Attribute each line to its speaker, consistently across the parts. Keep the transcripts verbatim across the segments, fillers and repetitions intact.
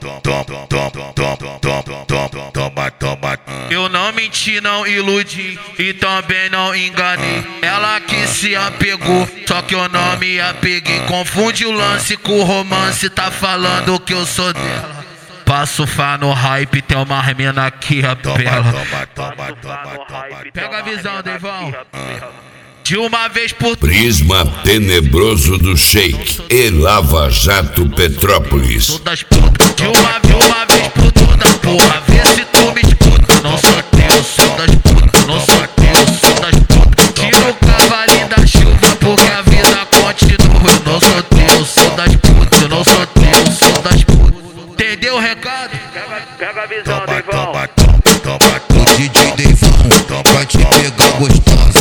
Speaker 1: Eu não menti, não iludi e também não enganei. Ela que se apegou, só que eu não me apeguei. Confunde o lance com o romance, tá falando que eu sou dela. Passo fá no hype, tem uma mina que apela. Pega a visão, Deivão. De uma vez por
Speaker 2: Prisma tenebroso do Shake e Lava Jato Petrópolis.
Speaker 1: todas putas. De uma, de uma vez por toda, porra. Vê se tu me escuta. Não sou teu, sou das putas. Não sou teu, sou das putas. Tira o cavalinho da chuva porque a vida continua. Eu não sou teu, sou das putas. Eu não sou teu, sou das putas. Entendeu o recado? Pega, pega a visão, Deivão.
Speaker 3: O D J Deivão vai te pegar gostosa.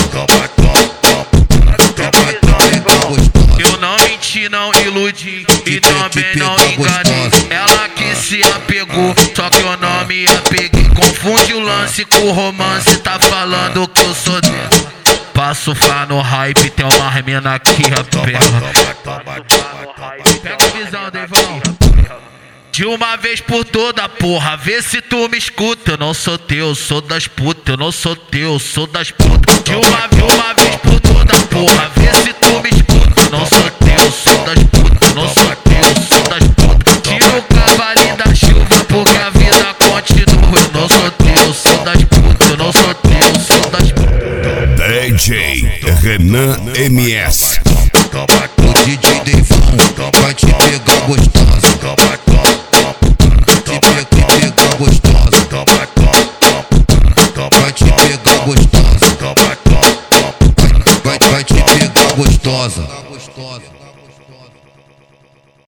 Speaker 1: Eu não menti, não iludi e também não enganei. Ela que se apegou, só que eu não me apeguei. Confunde o lance com o romance, tá falando que eu sou dela. Passo fá no hype, tem uma mina que apela. Pega a visão, Deivão. De uma vez por toda, porra, vê se tu me escuta. Eu não sou teu, sou das putas. Eu não sou teu, sou das putas. De uma, de uma vez por toda, porra, vê se tu me escuta. Eu não sou teu, sou das putas. Eu não sou teu, sou das putas. Tira o cavalinho da chuva porque a vida continua. Eu não sou teu, sou das putas. Eu não sou teu, sou das putas.
Speaker 2: D J Renan M S